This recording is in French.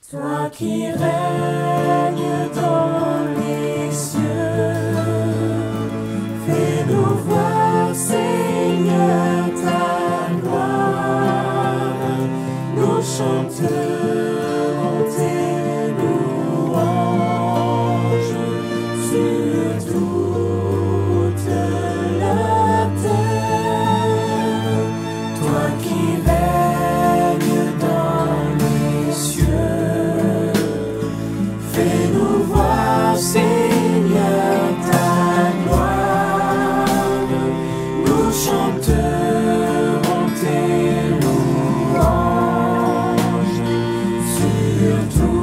Toi qui règnes dans les cieux, fais-nous voir, Seigneur, ta gloire. Nous chanterons tes louanges sur toute la terre. Toi qui règnes dans les cieux, fais-nous voir, Seigneur, ta gloire. Nous chanterons tes louanges sur tout